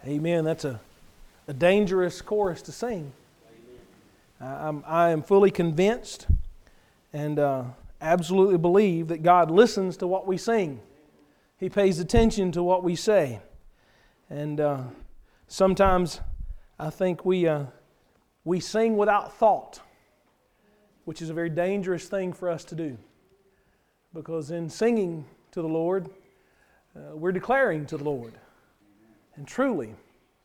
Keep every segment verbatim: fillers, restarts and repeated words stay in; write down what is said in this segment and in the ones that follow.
Amen. That's a, a dangerous chorus to sing. I, I'm, I am fully convinced and uh, absolutely believe that God listens to what we sing. He pays attention to what we say. And uh, sometimes I think we, uh, we sing without thought, which is a very dangerous thing for us to do. Because in singing to the Lord, uh, we're declaring to the Lord. And truly,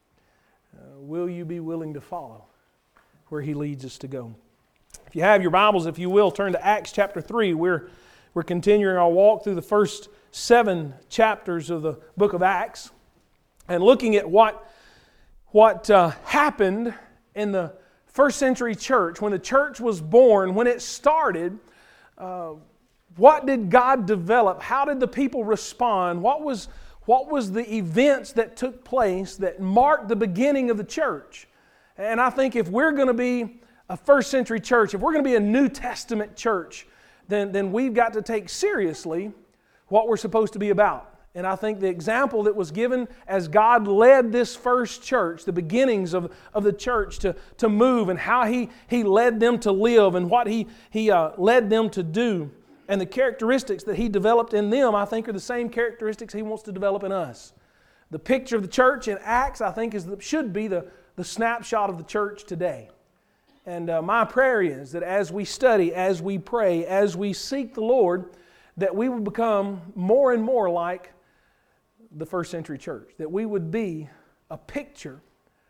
uh, will you be willing to follow where He leads us to go? If you have your Bibles, if you will, turn to Acts chapter three. We're, we're continuing our walk through the first seven chapters of the book of Acts and looking at what, what uh, happened in the first century church. When the church was born, when it started, uh, what did God develop? How did the people respond? What was What was the events that took place that marked the beginning of the church? And I think if we're going to be a first century church, if we're going to be a New Testament church, then, then we've got to take seriously what we're supposed to be about. And I think the example that was given as God led this first church, the beginnings of, of the church to, to move and how He, he led them to live and what He, he uh, led them to do, and the characteristics that He developed in them, I think, are the same characteristics He wants to develop in us. The picture of the church in Acts, I think, is the, should be the, the snapshot of the church today. And uh, my prayer is that as we study, as we pray, as we seek the Lord, that we would become more and more like the first century church. That we would be a picture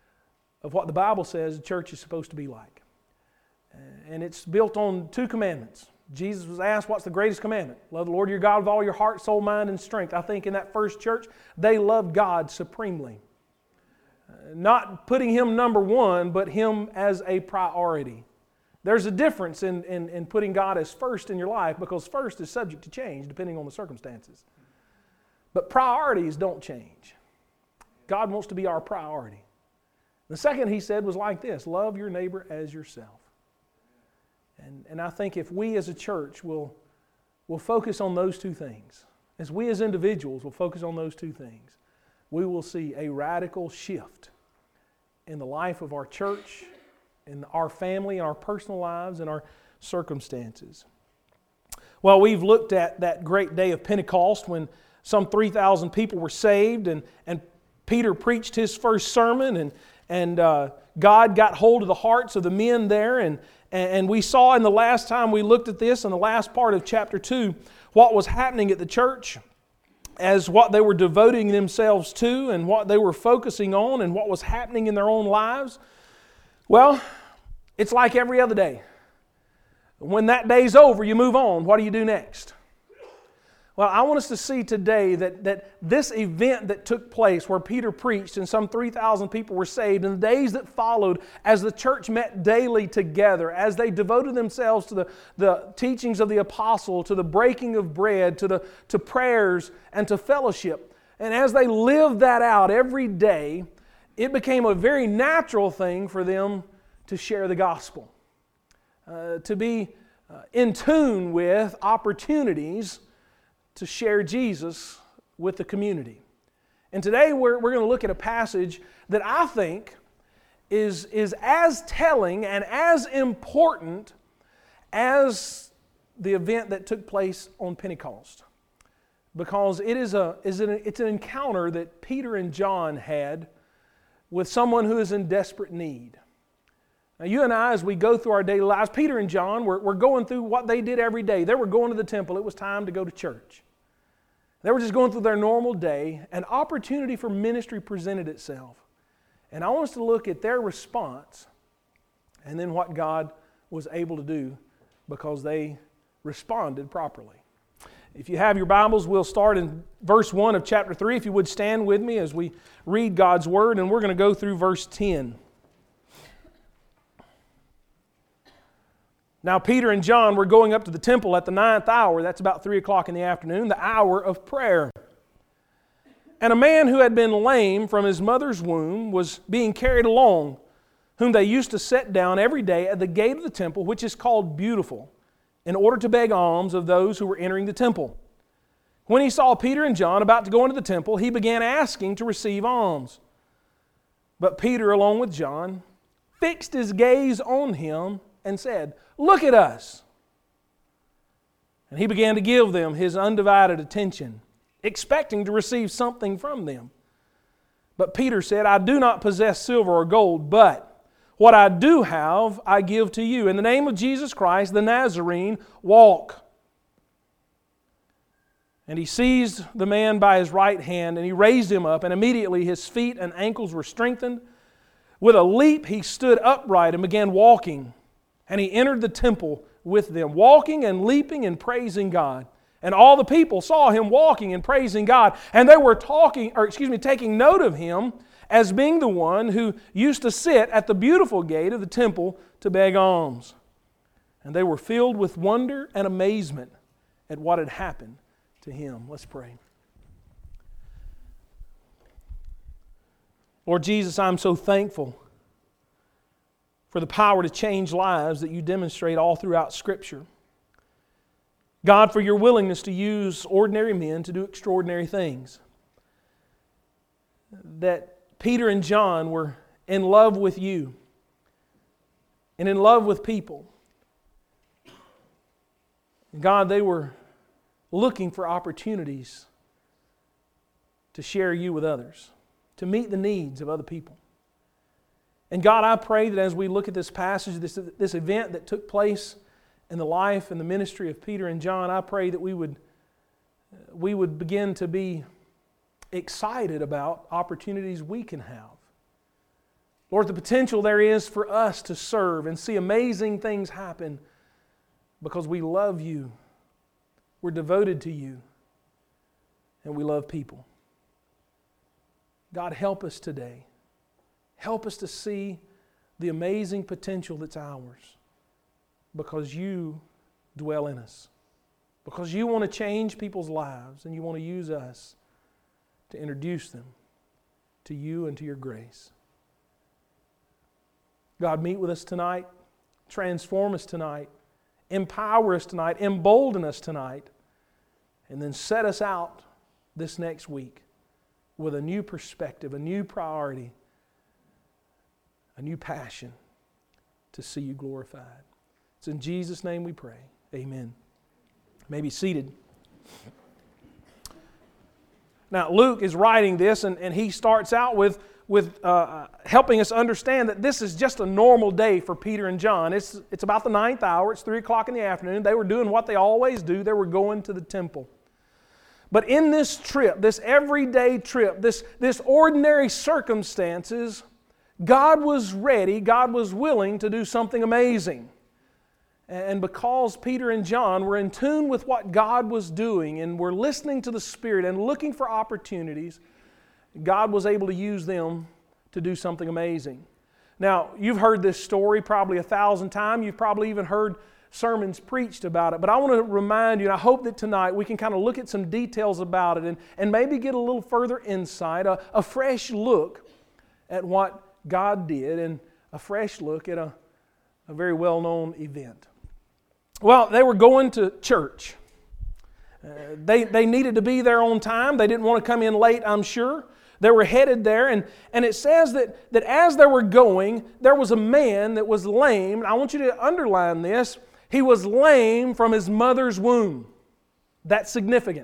of what the Bible says a church is supposed to be like. And it's built on two commandments. Jesus was asked, what's the greatest commandment? Love the Lord your God with all your heart, soul, mind, and strength. I think in that first church, they loved God supremely. Uh, not putting Him number one, but Him as a priority. There's a difference in, in, in putting God as first in your life, because first is subject to change depending on the circumstances. But priorities don't change. God wants to be our priority. The second He said was like this: love your neighbor as yourself. And, and I think if we as a church will, will focus on those two things, as we as individuals will focus on those two things, we will see a radical shift in the life of our church, in our family, in our personal lives, in our circumstances. Well, we've looked at that great day of Pentecost when some three thousand people were saved, and, and Peter preached his first sermon, and, and uh, God got hold of the hearts of the men there, and And we saw in the last time we looked at this, in the last part of chapter two, what was happening at the church as what they were devoting themselves to and what they were focusing on and what was happening in their own lives. Well, it's like every other day. When that day's over, you move on. What do you do next? Well, I want us to see today that, that this event that took place where Peter preached and some three thousand people were saved, in the days that followed, as the church met daily together, as they devoted themselves to the, the teachings of the apostle, to the breaking of bread, to, the, to prayers, and to fellowship, and as they lived that out every day, it became a very natural thing for them to share the gospel, uh, to be uh, in tune with opportunities to share Jesus with the community. And today we're, we're going to look at a passage that I think is, is as telling and as important as the event that took place on Pentecost. Because it is a, is an, it's an encounter that Peter and John had with someone who is in desperate need. Now you and I, as we go through our daily lives, Peter and John were, were going through what they did every day. They were going to the temple. It was time to go to church. They were just going through their normal day. An opportunity for ministry presented itself. And I want us to look at their response and then what God was able to do because they responded properly. If you have your Bibles, we'll start in verse one of chapter three. If you would stand with me as we read God's Word, and we're going to go through verse ten. Now Peter and John were going up to the temple at the ninth hour, that's about three o'clock in the afternoon, the hour of prayer. And a man who had been lame from his mother's womb was being carried along, whom they used to set down every day at the gate of the temple, which is called Beautiful, in order to beg alms of those who were entering the temple. When he saw Peter and John about to go into the temple, he began asking to receive alms. But Peter, along with John, fixed his gaze on him and said, "Look at us." And he began to give them his undivided attention, expecting to receive something from them. But Peter said, "I do not possess silver or gold, but what I do have I give to you. In the name of Jesus Christ, the Nazarene, walk." And he seized the man by his right hand, and he raised him up, and immediately his feet and ankles were strengthened. With a leap he stood upright and began walking, and he entered the temple with them, walking and leaping and praising God. And all the people saw him walking and praising God, and they were talking, or excuse me, taking note of him as being the one who used to sit at the beautiful gate of the temple to beg alms. And they were filled with wonder and amazement at what had happened to him. Let's pray. Lord Jesus, I'm so thankful for the power to change lives that you demonstrate all throughout Scripture. God, for your willingness to use ordinary men to do extraordinary things. That Peter and John were in love with you and in love with people. God, they were looking for opportunities to share you with others, to meet the needs of other people. And God, I pray that as we look at this passage, this, this event that took place in the life and the ministry of Peter and John, I pray that we would, we would begin to be excited about opportunities we can have. Lord, the potential there is for us to serve and see amazing things happen because we love you, we're devoted to you, and we love people. God, help us today. Help us to see the amazing potential that's ours because you dwell in us. Because you want to change people's lives and you want to use us to introduce them to you and to your grace. God, meet with us tonight. Transform us tonight. Empower us tonight. Embolden us tonight. And then set us out this next week with a new perspective, a new priority, a new passion to see you glorified. It's in Jesus' name we pray. Amen. You may be seated. Now, Luke is writing this, and, and he starts out with, with uh, helping us understand that this is just a normal day for Peter and John. It's, it's about the ninth hour. It's three o'clock in the afternoon. They were doing what they always do. They were going to the temple. But in this trip, this everyday trip, this, this ordinary circumstances, God was ready, God was willing to do something amazing. And because Peter and John were in tune with what God was doing and were listening to the Spirit and looking for opportunities, God was able to use them to do something amazing. Now, you've heard this story probably a thousand times. You've probably even heard sermons preached about it. But I want to remind you, and I hope that tonight we can kind of look at some details about it and, and maybe get a little further insight, a, a fresh look at what God did and a fresh look at a, a very well-known event. Well, they were going to church. Uh, they, they needed to be there on time. They didn't want to come in late, I'm sure. They were headed there, and, and it says that, that as they were going, there was a man that was lame. I want you to underline this. He was lame from his mother's womb. That's significant.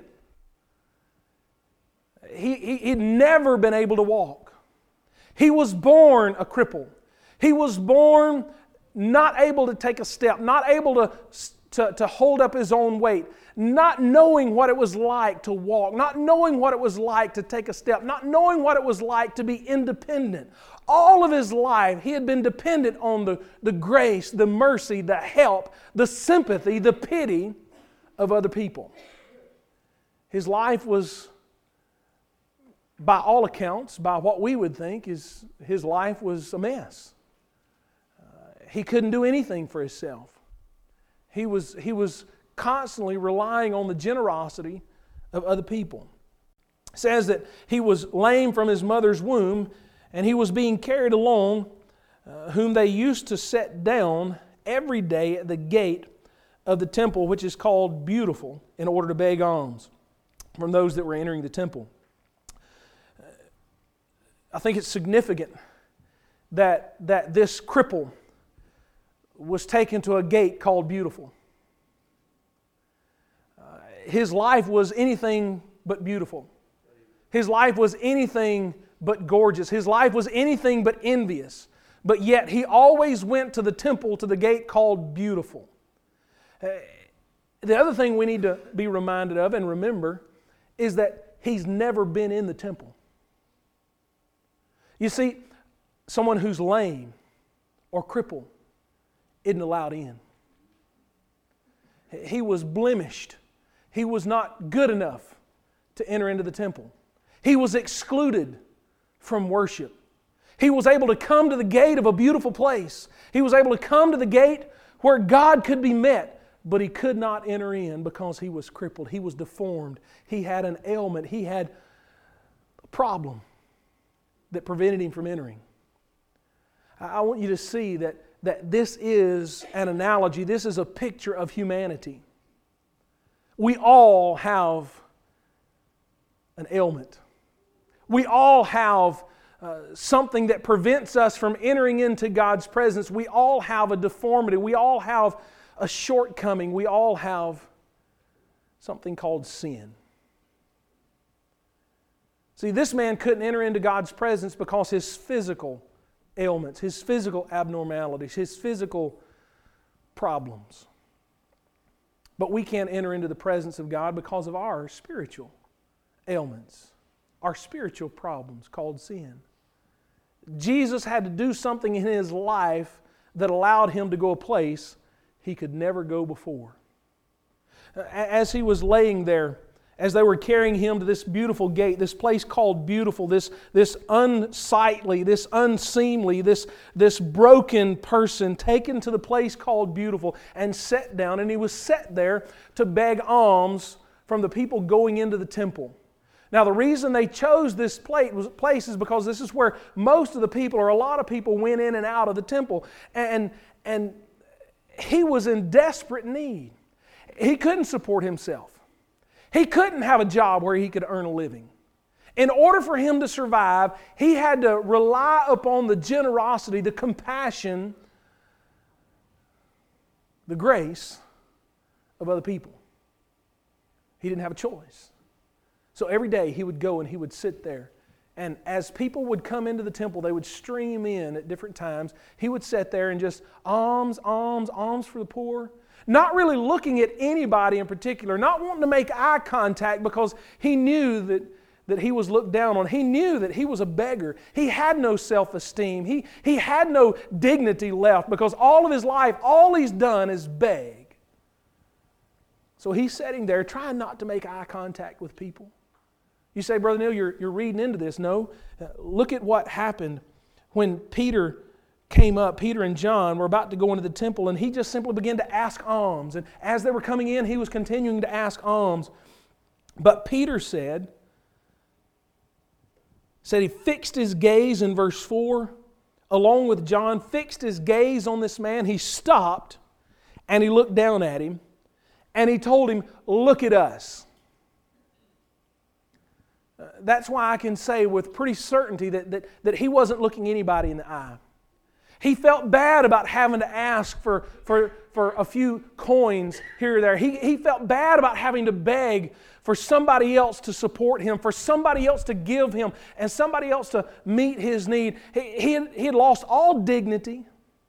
He, he, he'd never been able to walk. He was born a cripple. He was born not able to take a step, not able to, to, to hold up his own weight, not knowing what it was like to walk, not knowing what it was like to take a step, not knowing what it was like to be independent. All of his life, he had been dependent on the, the grace, the mercy, the help, the sympathy, the pity of other people. His life was, by all accounts, by what we would think, is his life was a mess. He couldn't do anything for himself. He was, he was constantly relying on the generosity of other people. It says that he was lame from his mother's womb, and he was being carried along, uh, whom they used to set down every day at the gate of the temple, which is called Beautiful, in order to beg alms from those that were entering the temple. I think it's significant that, that this cripple was taken to a gate called Beautiful. Uh, his life was anything but beautiful. His life was anything but gorgeous. His life was anything but envious. But yet he always went to the temple, to the gate called Beautiful. Uh, the other thing we need to be reminded of and remember is that he's never been in the temple. You see, someone who's lame or crippled isn't allowed in. He was blemished. He was not good enough to enter into the temple. He was excluded from worship. He was able to come to the gate of a beautiful place. He was able to come to the gate where God could be met, but he could not enter in because he was crippled. He was deformed. He had an ailment. He had a problem that prevented him from entering. I want you to see that, that this is an analogy. This is a picture of humanity. We all have an ailment. We all have uh, something that prevents us from entering into God's presence. We all have a deformity. We all have a shortcoming. We all have something called sin. See, this man couldn't enter into God's presence because his physical ailments, his physical abnormalities, his physical problems. But we can't enter into the presence of God because of our spiritual ailments, our spiritual problems called sin. Jesus had to do something in his life that allowed him to go a place he could never go before. As he was laying there, as they were carrying him to this beautiful gate, this place called Beautiful, this, this unsightly, this unseemly, this, this broken person taken to the place called Beautiful and set down. And he was set there to beg alms from the people going into the temple. Now the reason they chose this place is because this is where most of the people, or a lot of people, went in and out of the temple. And, and he was in desperate need. He couldn't support himself. He couldn't have a job where he could earn a living. In order for him to survive, he had to rely upon the generosity, the compassion, the grace of other people. He didn't have a choice. So every day he would go and he would sit there. And as people would come into the temple, they would stream in at different times. He would sit there and just alms, alms, alms for the poor. Not really looking at anybody in particular, not wanting to make eye contact because he knew that, that he was looked down on. He knew that he was a beggar. He had no self-esteem. He, he had no dignity left because all of his life, all he's done is beg. So he's sitting there trying not to make eye contact with people. You say, Brother Neil, you're, you're reading into this. No. Uh, look at what happened when Peter came up. Peter and John were about to go into the temple, and he just simply began to ask alms. And as they were coming in, he was continuing to ask alms. But Peter said, said he fixed his gaze in verse four, along with John, fixed his gaze on this man. He stopped, and he looked down at him, and he told him, look at us. Uh, that's why I can say with pretty certainty that, that, that he wasn't looking anybody in the eye. He felt bad about having to ask for, for, for a few coins here or there. He, he felt bad about having to beg for somebody else to support him, for somebody else to give him, and somebody else to meet his need. He, he, had, he had lost all dignity,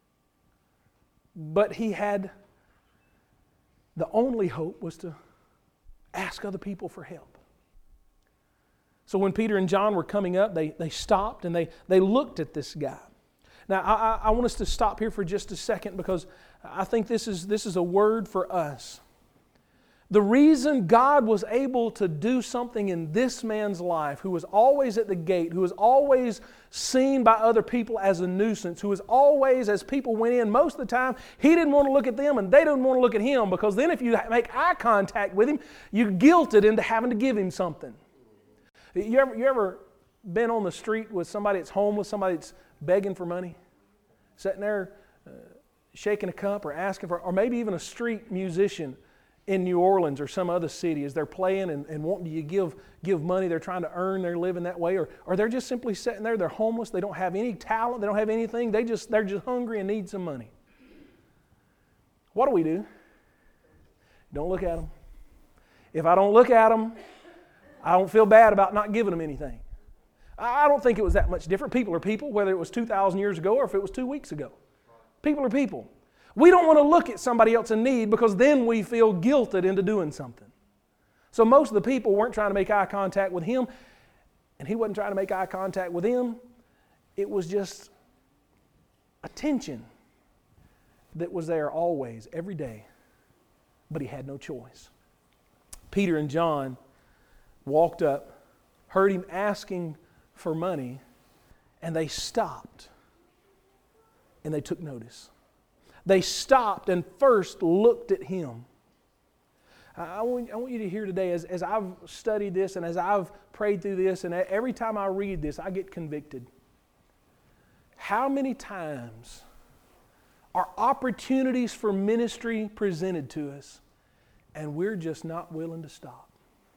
but he had, the only hope was to ask other people for help. So when Peter and John were coming up, they, they stopped and they, they looked at this guy. Now, I, I want us to stop here for just a second because I think this is, this is a word for us. The reason God was able to do something in this man's life, who was always at the gate, who was always seen by other people as a nuisance, who was always, as people went in, most of the time, he didn't want to look at them and they didn't want to look at him, because then if you make eye contact with him, you're guilted into having to give him something. You ever, you ever been on the street with somebody that's homeless, somebody that's begging for money, sitting there uh, shaking a cup or asking for, or maybe even a street musician, in New Orleans or some other city as they're playing and, and wanting you to give, give money, they're trying to earn their living that way, or, or they're just simply sitting there, they're homeless, they don't have any talent, they don't have anything, they just, they're just hungry and need some money. What do we do? Don't look at them. If I don't look at them, I don't feel bad about not giving them anything. I don't think it was that much different. People are people, whether it was two thousand years ago or if it was two weeks ago. People are people. We don't want to look at somebody else in need because then we feel guilted into doing something. So most of the people weren't trying to make eye contact with him, and he wasn't trying to make eye contact with them. It was just attention that was there always, every day, but he had no choice. Peter and John walked up, heard him asking for money, and they stopped, and they took notice. They stopped and first looked at him. I want, I want you to hear today, as, as I've studied this and as I've prayed through this, and every time I read this, I get convicted. How many times are opportunities for ministry presented to us, and we're just not willing to stop?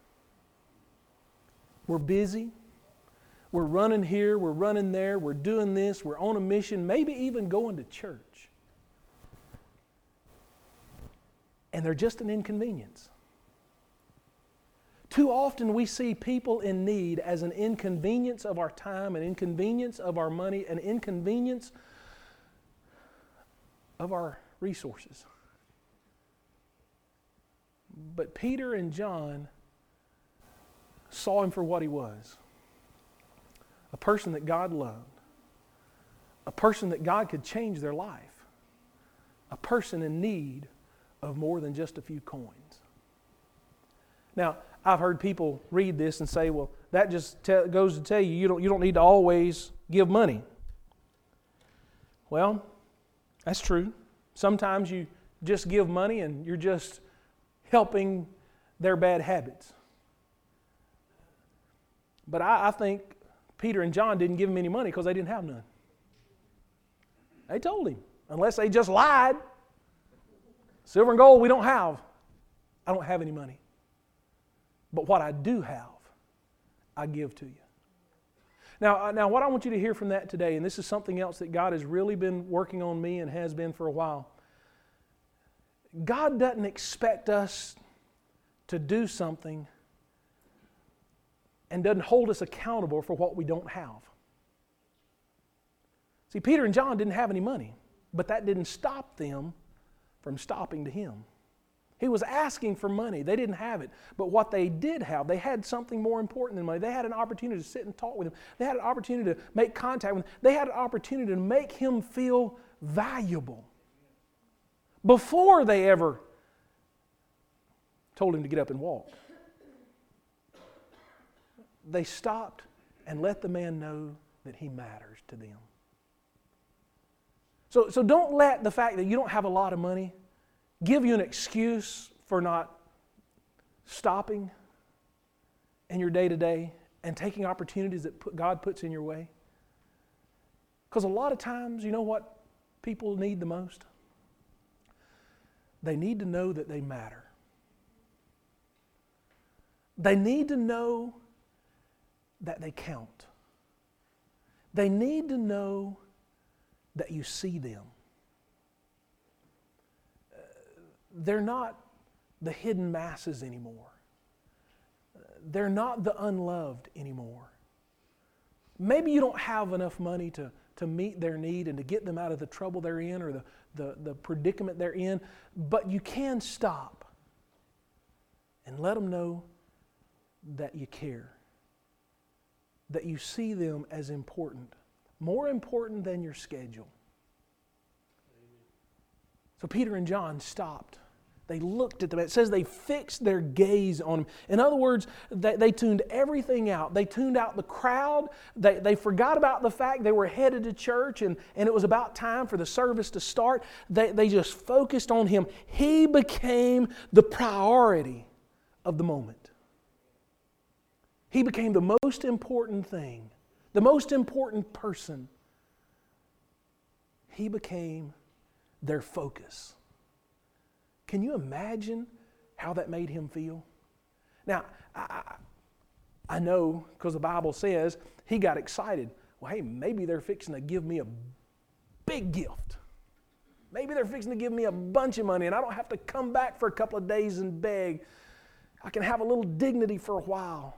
We're busy. We're running here. We're running there. We're doing this. We're on a mission, maybe even going to church. And they're just an inconvenience. Too often we see people in need as an inconvenience of our time, an inconvenience of our money, an inconvenience of our resources. But Peter and John saw him for what he was. A person that God loved. A person that God could change their life. A person in need of more than just a few coins. Now, I've heard people read this and say, well, that just te- goes to tell you, you don't, you don't need to always give money. Well, that's true. Sometimes you just give money and you're just helping their bad habits. But I, I think Peter and John didn't give him any money because they didn't have none. They told him, unless they just lied. Silver and gold we don't have. I don't have any money. But what I do have, I give to you. Now, now, what I want you to hear from that today, and this is something else that God has really been working on me and has been for a while. God doesn't expect us to do something and doesn't hold us accountable for what we don't have. See, Peter and John didn't have any money, but that didn't stop them from stopping to him. He was asking for money. They didn't have it. But what they did have, they had something more important than money. They had an opportunity to sit and talk with him. They had an opportunity to make contact with him. They had an opportunity to make him feel valuable before they ever told him to get up and walk. They stopped and let the man know that he matters to them. So, so don't let the fact that you don't have a lot of money give you an excuse for not stopping in your day-to-day and taking opportunities that put, God puts in your way. Because a lot of times, you know what people need the most? They need to know that they matter. They need to know that they count. They need to know that you see them. They're not the hidden masses anymore. They're not the unloved anymore. Maybe you don't have enough money to, to meet their need and to get them out of the trouble they're in or the, the, the predicament they're in, but you can stop and let them know that you care, that you see them as important, more important than your schedule. So Peter and John stopped. They looked at them. It says they fixed their gaze on him. In other words, they, they tuned everything out. They tuned out the crowd. They, they forgot about the fact they were headed to church and, and it was about time for the service to start. They, they just focused on him. He became the priority of the moment. He became the most important thing, the most important person. He became their focus. Can you imagine how that made him feel? Now, I, I know because the Bible says he got excited. Well, hey, maybe they're fixing to give me a big gift. Maybe they're fixing to give me a bunch of money and I don't have to come back for a couple of days and beg. I can have a little dignity for a while.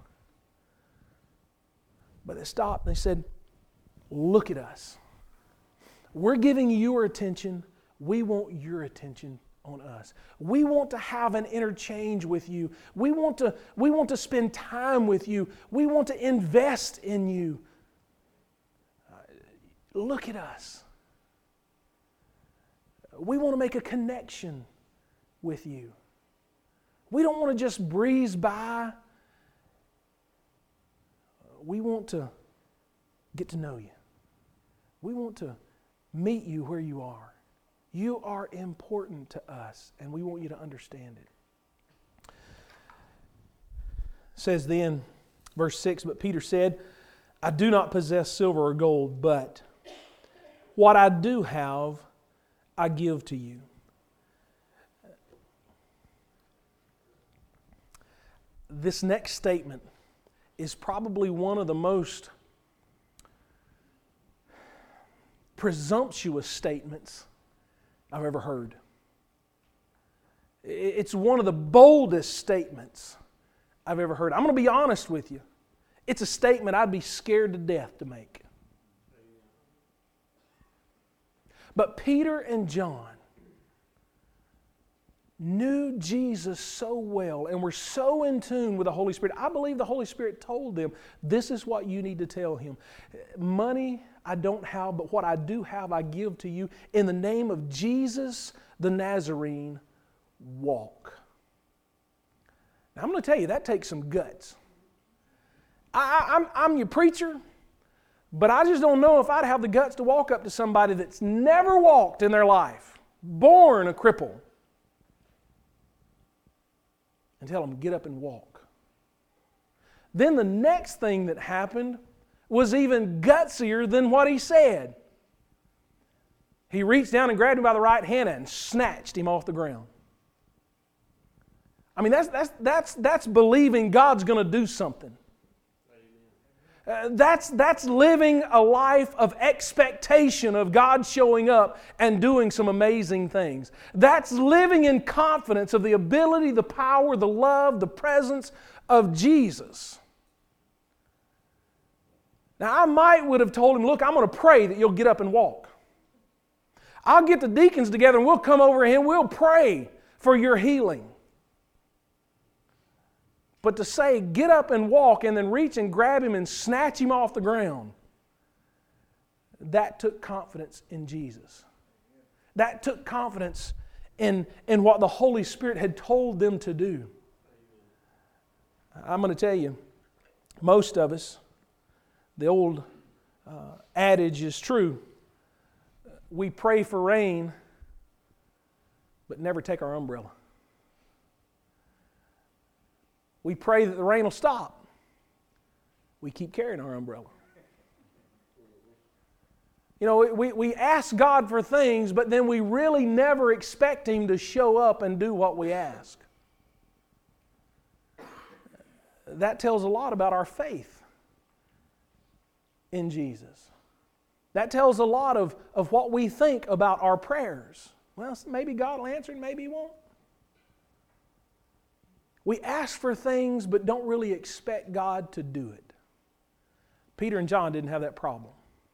But they stopped and they said, look at us. We're giving you your attention. We want your attention on us. We want to have an interchange with you. We want to, we want to spend time with you. We want to invest in you. Uh, look at us. We want to make a connection with you. We don't want to just breeze by. We want to get to know you. We want to meet you where you are. You are important to us, and we want you to understand it. It says then, verse six, but Peter said, I do not possess silver or gold, but what I do have, I give to you. This next statement is probably one of the most presumptuous statements I've ever heard. It's one of the boldest statements I've ever heard. I'm going to be honest with you. It's a statement I'd be scared to death to make. But Peter and John knew Jesus so well and were so in tune with the Holy Spirit. I believe the Holy Spirit told them, this is what you need to tell him. Money I don't have, but what I do have I give to you. In the name of Jesus the Nazarene, walk. Now I'm going to tell you, that takes some guts. I, I, I'm, I'm your preacher, but I just don't know if I'd have the guts to walk up to somebody that's never walked in their life, born a cripple, and tell them, get up and walk. Then the next thing that happened was even gutsier than what he said. He reached down and grabbed him by the right hand and snatched him off the ground. I mean, that's, that's, that's, that's believing God's going to do something. Uh, that's, that's living a life of expectation of God showing up and doing some amazing things. That's living in confidence of the ability, the power, the love, the presence of Jesus. Now, I might would have told him, look, I'm going to pray that you'll get up and walk. I'll get the deacons together and we'll come over here and we'll pray for your healing. But to say, get up and walk, and then reach and grab him and snatch him off the ground, that took confidence in Jesus. That took confidence in, in what the Holy Spirit had told them to do. I'm going to tell you, most of us, the old uh, adage is true. We pray for rain, but never take our umbrella. We pray that the rain will stop. We keep carrying our umbrella. You know, we, we ask God for things, but then we really never expect Him to show up and do what we ask. That tells a lot about our faith in Jesus. That tells a lot of, of what we think about our prayers. Well, maybe God will answer and maybe He won't. We ask for things but don't really expect God to do it. Peter and John didn't have that problem.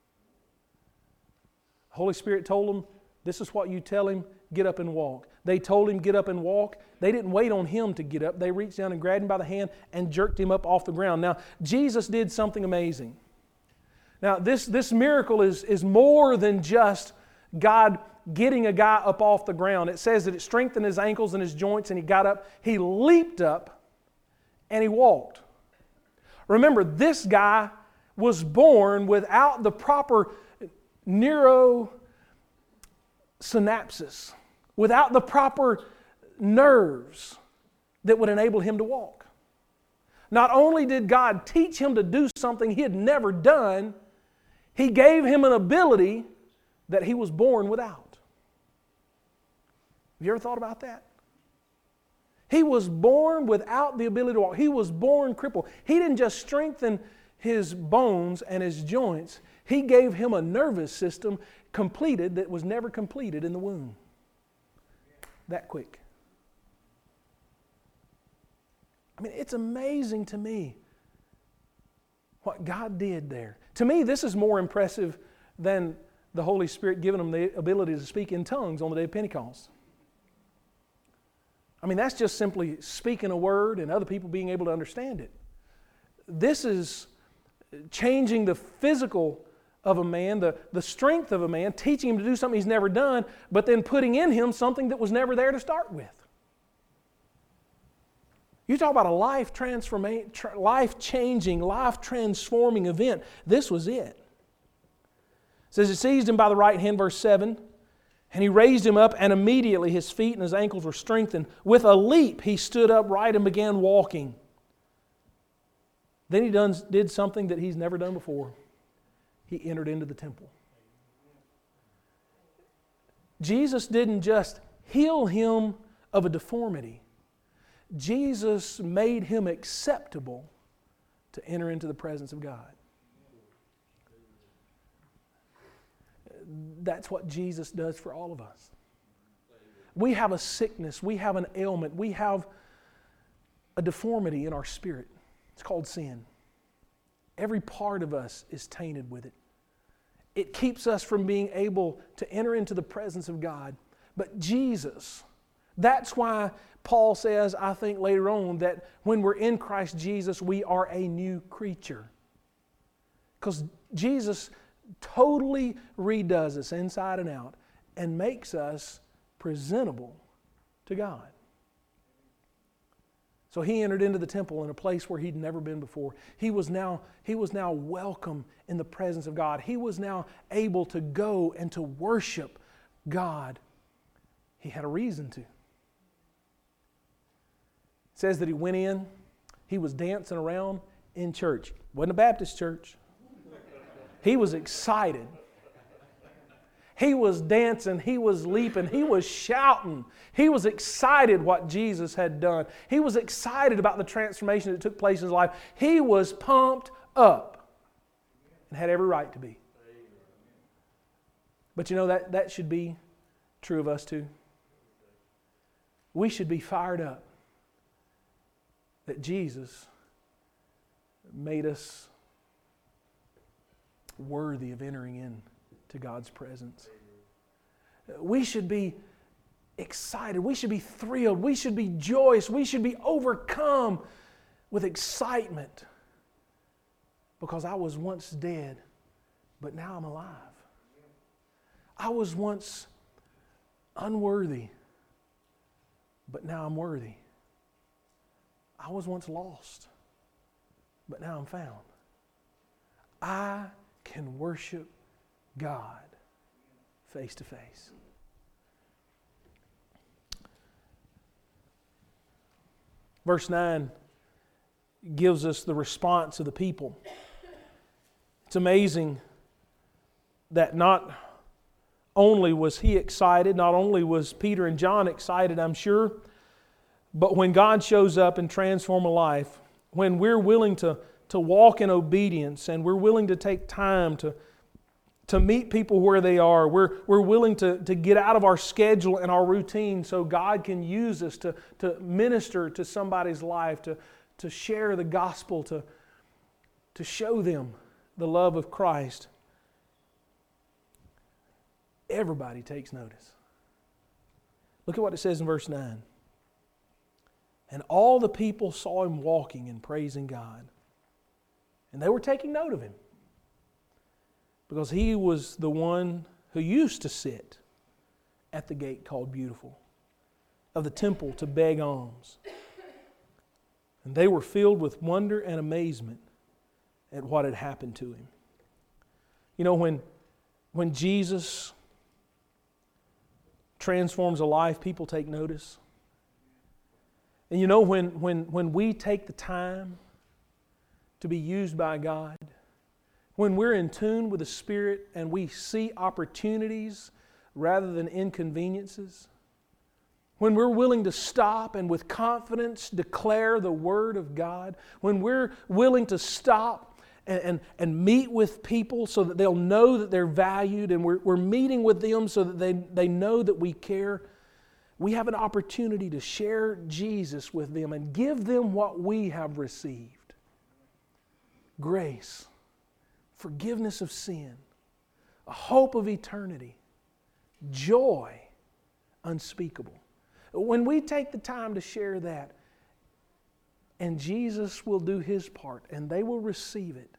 The Holy Spirit told them, this is what you tell him, get up and walk. They told him, get up and walk. They didn't wait on him to get up. They reached down and grabbed him by the hand and jerked him up off the ground. Now, Jesus did something amazing. Now, this, this miracle is, is more than just God getting a guy up off the ground. It says that it strengthened his ankles and his joints, and he got up. He leaped up and he walked. Remember, this guy was born without the proper neurosynapses, without the proper nerves that would enable him to walk. Not only did God teach him to do something he had never done, He gave him an ability that he was born without. Have you ever thought about that? He was born without the ability to walk. He was born crippled. He didn't just strengthen his bones and his joints. He gave him a nervous system completed that was never completed in the womb. That quick. I mean, it's amazing to me what God did there. To me, this is more impressive than the Holy Spirit giving them the ability to speak in tongues on the day of Pentecost. I mean, that's just simply speaking a word and other people being able to understand it. This is changing the physical of a man, the, the strength of a man, teaching him to do something he's never done, but then putting in him something that was never there to start with. You talk about a life transforming, life-changing, life-transforming event. This was it. It says, He seized him by the right hand, verse seven, and He raised him up, and immediately his feet and his ankles were strengthened. With a leap he stood upright and began walking. Then he done, did something that he's never done before. He entered into the temple. Jesus didn't just heal him of a deformity. Jesus made him acceptable to enter into the presence of God. That's what Jesus does for all of us. We have a sickness, we have an ailment, we have a deformity in our spirit. It's called sin. Every part of us is tainted with it. It keeps us from being able to enter into the presence of God. But Jesus, that's why Paul says, I think later on, that when we're in Christ Jesus, we are a new creature. Because Jesus totally redoes us inside and out and makes us presentable to God. So He entered into the temple in a place where He'd never been before. He was now, he was now welcome in the presence of God. He was now able to go and to worship God. He had a reason to. It says that He went in, He was dancing around in church. It wasn't a Baptist church. He was excited. He was dancing, He was leaping, He was shouting. He was excited what Jesus had done. He was excited about the transformation that took place in His life. He was pumped up and had every right to be. But you know, that, that should be true of us too. We should be fired up that Jesus made us worthy of entering in to God's presence. We should be excited. We should be thrilled. We should be joyous. We should be overcome with excitement because I was once dead, but now I'm alive. I was once unworthy, but now I'm worthy. I was once lost, but now I'm found. I can worship God face to face. Verse nine gives us the response of the people. It's amazing that not only was he excited, not only was Peter and John excited, I'm sure, but when God shows up and transforms a life, when we're willing to, to walk in obedience and we're willing to take time to to meet people where they are. We're, we're willing to, to get out of our schedule and our routine so God can use us to, to minister to somebody's life, to, to share the gospel, to, to show them the love of Christ. Everybody takes notice. Look at what it says in verse nine. And all the people saw him walking and praising God. And they were taking note of him. Because he was the one who used to sit at the gate called Beautiful of the temple to beg alms. And they were filled with wonder and amazement at what had happened to him. You know, when, when Jesus transforms a life, people take notice. And you know, when, when, when we take the time to be used by God, when we're in tune with the Spirit and we see opportunities rather than inconveniences, when we're willing to stop and with confidence declare the Word of God, when we're willing to stop and, and, and meet with people so that they'll know that they're valued, and we're, we're meeting with them so that they, they know that we care, we have an opportunity to share Jesus with them and give them what we have received. Grace, forgiveness of sin, a hope of eternity, joy unspeakable. When we take the time to share that, and Jesus will do His part, and they will receive it,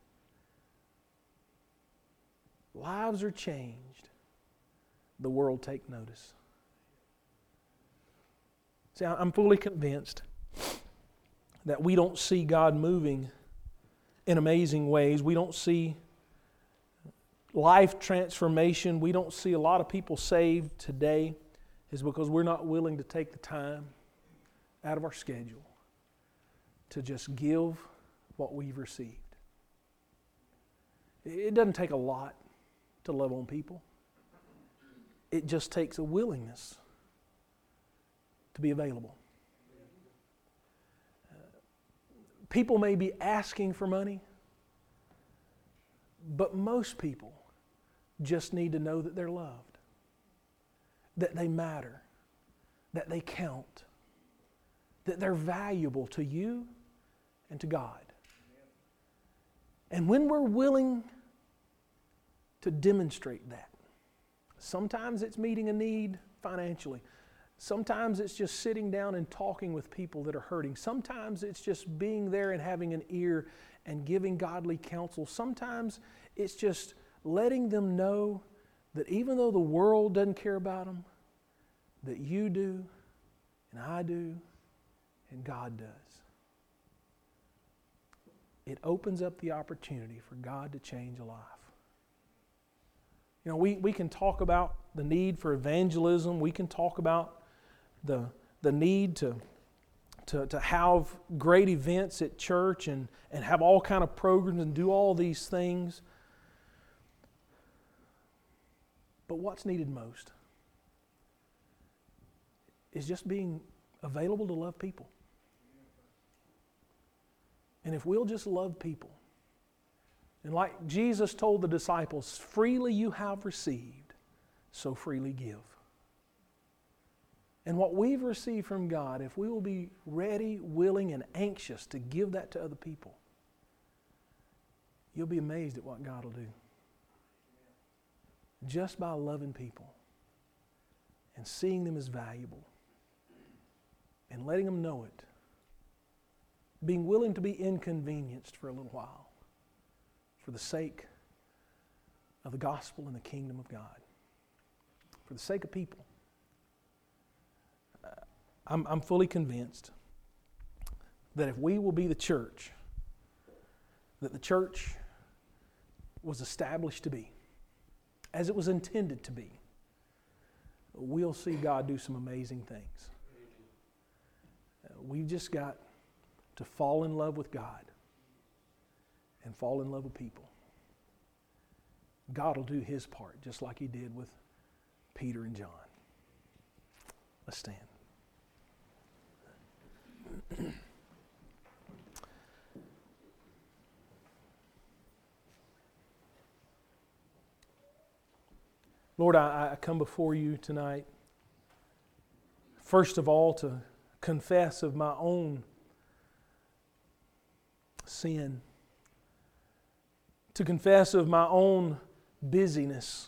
lives are changed. The world take notice. See, I'm fully convinced that we don't see God moving in amazing ways. We don't see life transformation. We don't see a lot of people saved today is because we're not willing to take the time out of our schedule to just give what we've received. It doesn't take a lot to love on people. It just takes a willingness to be available. Uh, people may be asking for money, but most people just need to know that they're loved, that they matter, that they count, that they're valuable to you and to God. And when we're willing to demonstrate that, sometimes it's meeting a need financially. Sometimes it's just sitting down and talking with people that are hurting. Sometimes it's just being there and having an ear and giving godly counsel. Sometimes it's just letting them know that even though the world doesn't care about them, that you do, and I do, and God does. It opens up the opportunity for God to change a life. You know, we, we can talk about the need for evangelism. We can talk about the, the need to, to, to have great events at church and, and have all kind of programs and do all these things. But what's needed most is just being available to love people. And if we'll just love people, and like Jesus told the disciples, freely you have received, so freely give. And what we've received from God, if we will be ready, willing, and anxious to give that to other people, you'll be amazed at what God will do. Just by loving people and seeing them as valuable and letting them know it. Being willing to be inconvenienced for a little while for the sake of the gospel and the kingdom of God. For the sake of people. Uh, I'm, I'm fully convinced that if we will be the church that the church was established to be, as it was intended to be, we'll see God do some amazing things. Uh, we've just got to fall in love with God and fall in love with people. God will do His part, just like He did with Peter and John. Let's stand. Lord, I, I come before You tonight, first of all, to confess of my own sin, to confess of my own busyness.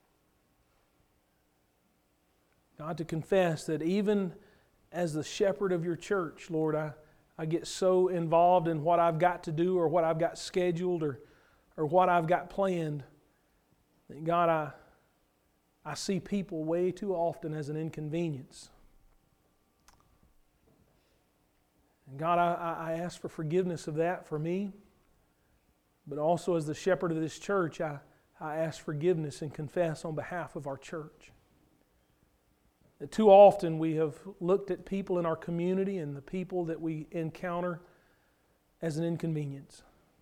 God, to confess that even as the shepherd of Your church, Lord, I, I get so involved in what I've got to do or what I've got scheduled or, or what I've got planned that, God, I, I see people way too often as an inconvenience. And God, I, I ask for forgiveness of that for me, but also as the shepherd of this church, I, I ask forgiveness and confess on behalf of our church. That too often we have looked at people in our community and the people that we encounter as an inconvenience.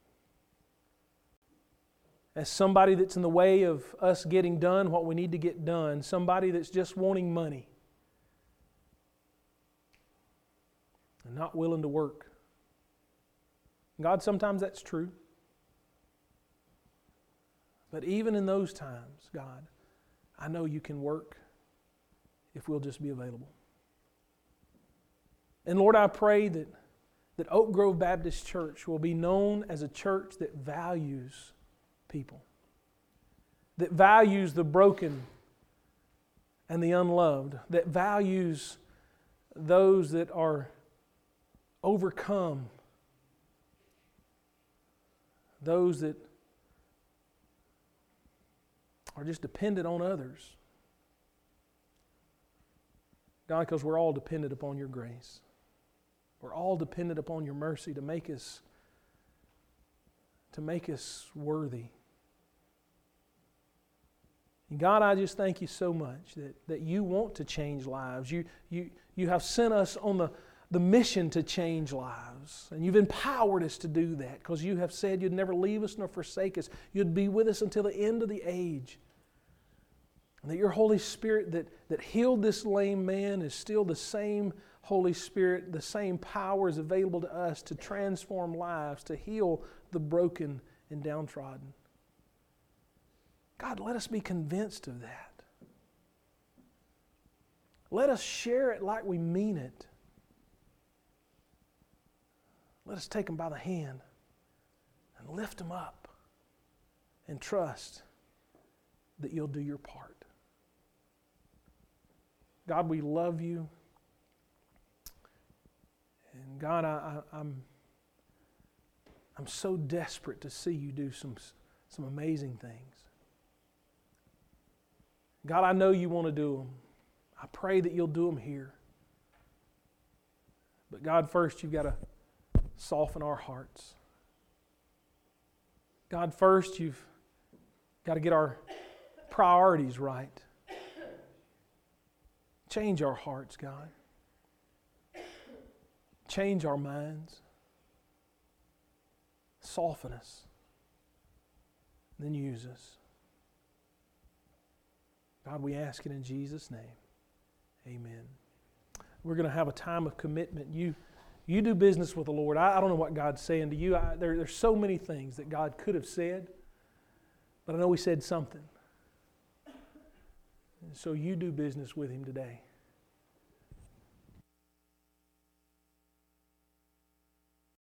As somebody that's in the way of us getting done what we need to get done, somebody that's just wanting money. and not willing to work. God, sometimes that's true. But even in those times, God, I know you can work if we'll just be available. And Lord, I pray that, that Oak Grove Baptist Church will be known as a church that values people, that values the broken and the unloved, that values those that are overcome, those that are just dependent on others. God, because we're all dependent upon your grace. We're all dependent upon your mercy to make us, to make us worthy. And God, I just thank you so much that, that you want to change lives. You, you, you have sent us on the, the mission to change lives. And you've empowered us to do that because you have said you'd never leave us nor forsake us. You'd be with us until the end of the age. And that your Holy Spirit that, that healed this lame man is still the same Holy Spirit, the same power is available to us to transform lives, to heal the broken and downtrodden. God, let us be convinced of that. Let us share it like we mean it. Let us take them by the hand and lift them up and trust that you'll do your part. God, we love you. And God, I, I, I'm, I'm so desperate to see you do some, some amazing things. God, I know you want to do them. I pray that you'll do them here. But God, first you've got to soften our hearts. God, first you've got to get our priorities right. Change our hearts, God. Change our minds. Soften us. Then use us. God, we ask it in Jesus' name. Amen. We're going to have a time of commitment. You, you do business with the Lord. I, I don't know what God's saying to you. I, there, there's so many things that God could have said, but I know He said something. And so you do business with Him today.